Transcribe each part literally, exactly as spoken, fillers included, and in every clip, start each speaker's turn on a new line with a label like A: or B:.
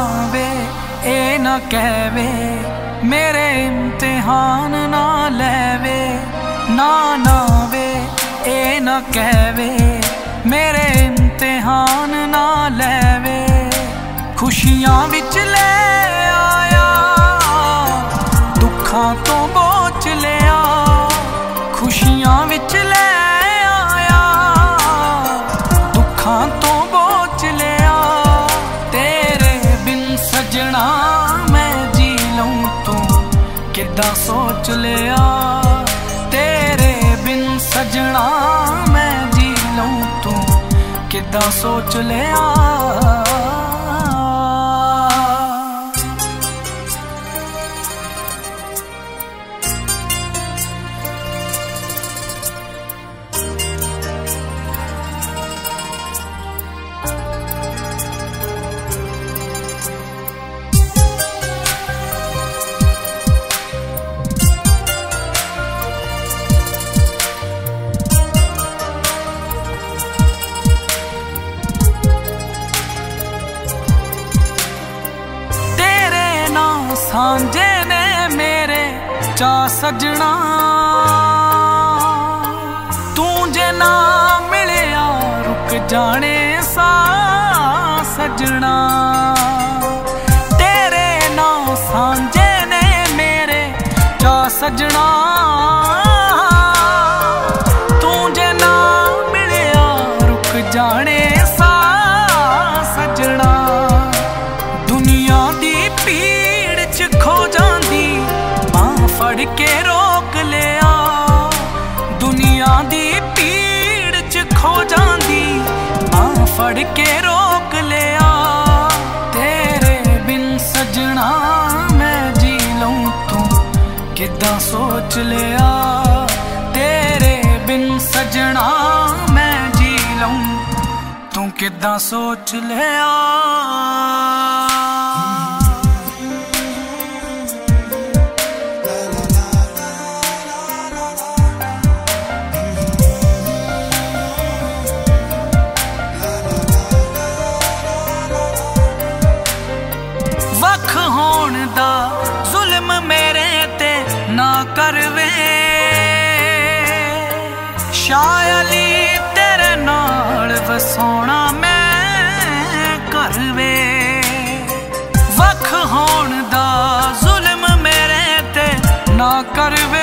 A: वे ए ना कहवे मेरे इम्तिहान ना लेवे, ना ना वे ए ना कहवे मेरे इम्तिहान ना लेवे। खुशियां विच ले आया दुखां तो बोझ लिया, खुशियां विच ले आया दुखां तो बोझ लिया। तेरे बिन सजना मैं जी लूं तू किद्दां सोच लिया, तेरे बिन सजना मैं जी लूं तू किद्दां सोच लिया। सांझे ने मेरे चा सजना, तू जे ना मिलिया रुक जाने सा सजना। तेरे ना सांझे ने मेरे चा सजना, तू जे ना मिलिया रुक जाने सा सजना। दुनिया दी पीड़ खो जांदी मां फड़ के रोक लिया, दुनिया दी पीड़ च खो जांदी मां फड़ के रोक लिया। तेरे बिन सजना मैं जी लूं तू किद्दां सोच लिया, तेरे बिन सजना मैं जी लूं तू किद्दां सोच लिया। वख होण दा जुल्म मेरे ते ना करवे, शाह अली तेरे नाल वसोना मैं करवे। वख होण दा जुल्म मेरे ते ना करवे,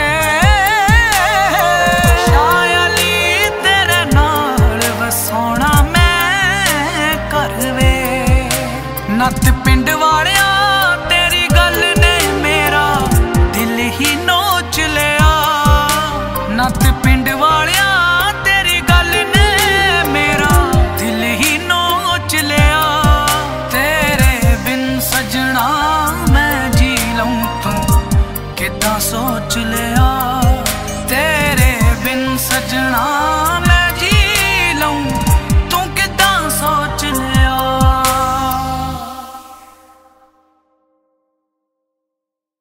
A: शाह अली तेरे नाल वसोना मैं करवे। नत पिंड वालिया तेरी गल ने मेरा दिल ही नोच लिया, नत पिंड वालिया